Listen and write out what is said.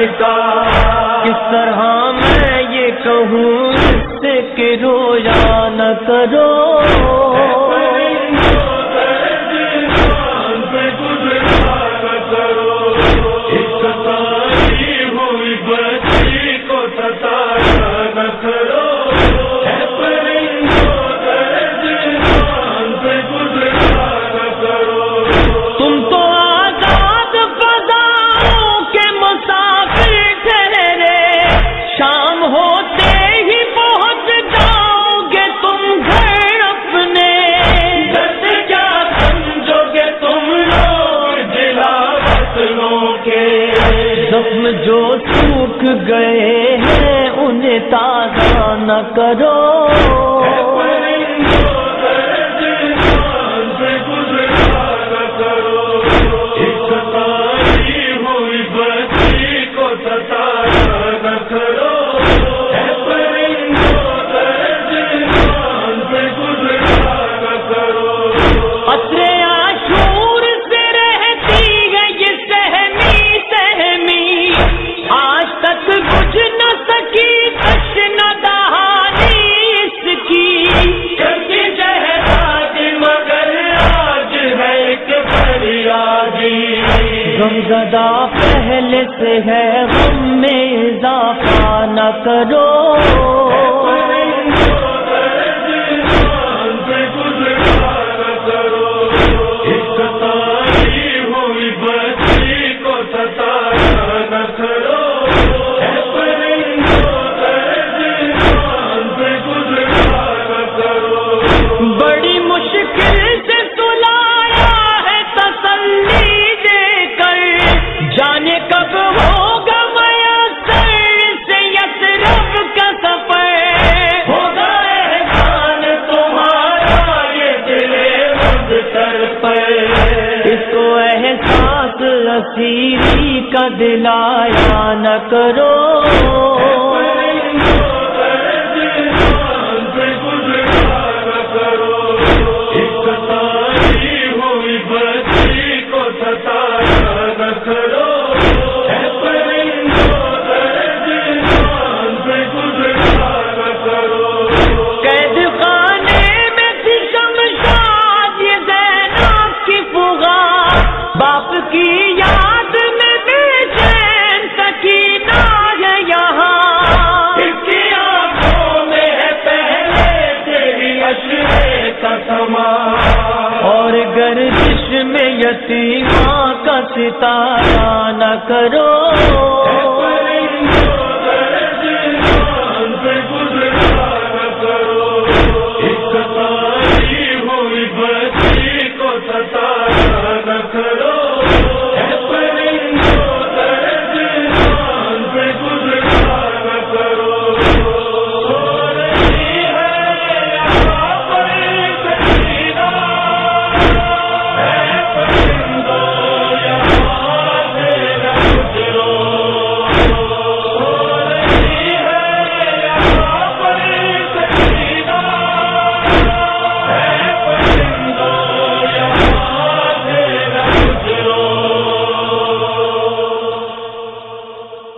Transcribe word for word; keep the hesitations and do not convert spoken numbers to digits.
کا، کس طرح میں یہ کہوں اس سے کہ رویا نہ کرو، زخم جو سوکھ گئے ہیں انہیں تازہ نہ کرو، غم زدہ پہلے سے ہے غم میں اضافہ نہ کرو، بڑی مشکل سے سلایا ہے تسلی دے کر، جانے کب ہوگا میسر سے یثرب کا سفر، ہوگا احسان تمہارا یہ دل مضطر پر، اس کو احساس اسیری کا دلایا نہ کرو، باپ کی یاد میں بے چین سکینہ ہے یہاں، اس کی آنکھوں میں ہے پہلے تیری عشرے کا سما، اور گردش میں یتیماں کا ستارہ نہ کرو۔